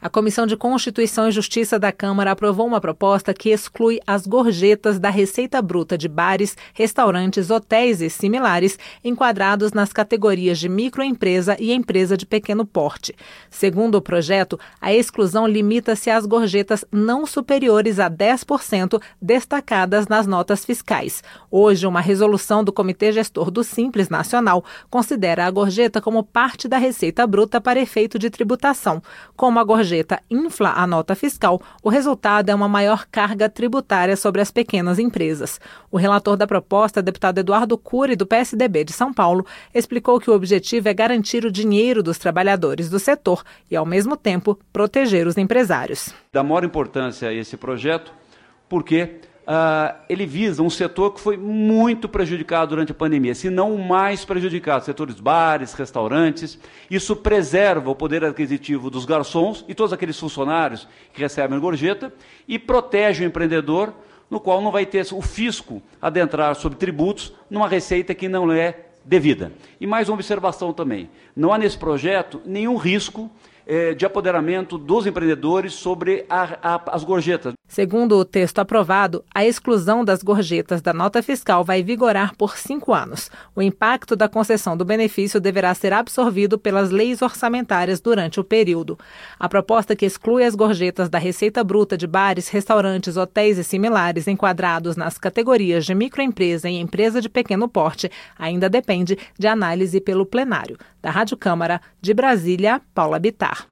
A Comissão de Constituição e Justiça da Câmara aprovou uma proposta que exclui as gorjetas da receita bruta de bares, restaurantes, hotéis e similares enquadrados nas categorias de microempresa e empresa de pequeno porte. Segundo o projeto, a exclusão limita-se às gorjetas não superiores a 10% destacadas nas notas fiscais. Hoje, uma resolução do Comitê Gestor do Simples Nacional considera a gorjeta como parte da receita bruta para efeito de tributação. Como a gorjeta infla a nota fiscal, o resultado é uma maior carga tributária sobre as pequenas empresas. O relator da proposta, deputado Eduardo Cury, do PSDB de São Paulo, explicou que o objetivo é garantir o dinheiro dos trabalhadores do setor e, ao mesmo tempo, proteger os empresários. Dá maior importância a esse projeto porque ele visa um setor que foi muito prejudicado durante a pandemia, se não o mais prejudicado, setores bares, restaurantes. Isso preserva o poder aquisitivo dos garçons e todos aqueles funcionários que recebem gorjeta e protege o empreendedor, no qual não vai ter o fisco adentrar sobre tributos numa receita que não é devida. E mais uma observação também, não há nesse projeto nenhum risco de apoderamento dos empreendedores sobre as gorjetas. Segundo o texto aprovado, a exclusão das gorjetas da nota fiscal vai vigorar por 5 anos. O impacto da concessão do benefício deverá ser absorvido pelas leis orçamentárias durante o período. A proposta que exclui as gorjetas da receita bruta de bares, restaurantes, hotéis e similares enquadrados nas categorias de microempresa e empresa de pequeno porte ainda depende de análise pelo plenário. Da Rádio Câmara, de Brasília, Paula Bittar.